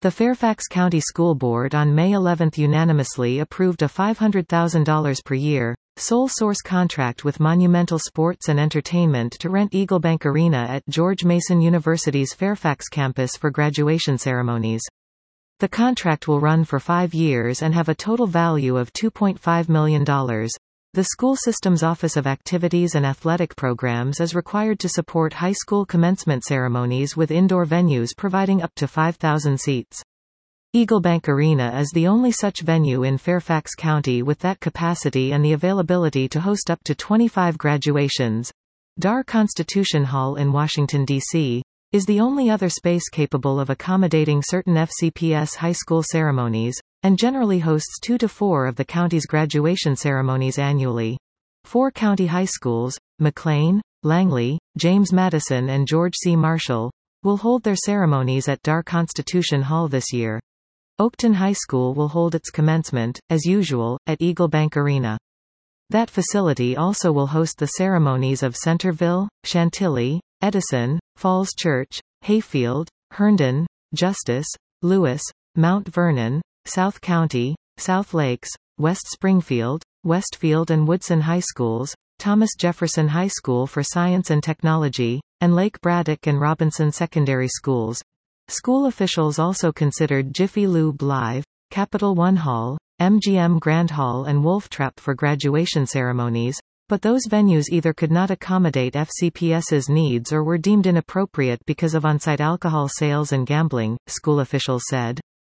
The Fairfax County School Board on May 11 unanimously approved a $500,000 per year, sole source contract with Monumental Sports and Entertainment to rent Eaglebank Arena at George Mason University's Fairfax campus for graduation ceremonies. The contract will run for 5 years and have a total value of $2.5 million. The school system's Office of Activities and Athletic Programs is required to support high school commencement ceremonies with indoor venues providing up to 5,000 seats. Eaglebank Arena is the only such venue in Fairfax County with that capacity and the availability to host up to 25 graduations. Dar Constitution Hall in Washington, D.C., is the only other space capable of accommodating certain FCPS high school ceremonies, and generally hosts 2 to 4 of the county's graduation ceremonies annually. 4 county high schools, McLean, Langley, James Madison and George C. Marshall, will hold their ceremonies at Dar Constitution Hall this year. Oakton High School will hold its commencement, as usual, at Eaglebank Arena. That facility also will host the ceremonies of Centerville, Chantilly, Edison, Falls Church, Hayfield, Herndon, Justice, Lewis, Mount Vernon, South County, South Lakes, West Springfield, Westfield and Woodson High Schools, Thomas Jefferson High School for Science and Technology, and Lake Braddock and Robinson Secondary Schools. School officials also considered Jiffy Lube Live, Capital One Hall, MGM Grand Hall and Wolf Trap for graduation ceremonies, but those venues either could not accommodate FCPS's needs or were deemed inappropriate because of on-site alcohol sales and gambling, school officials said.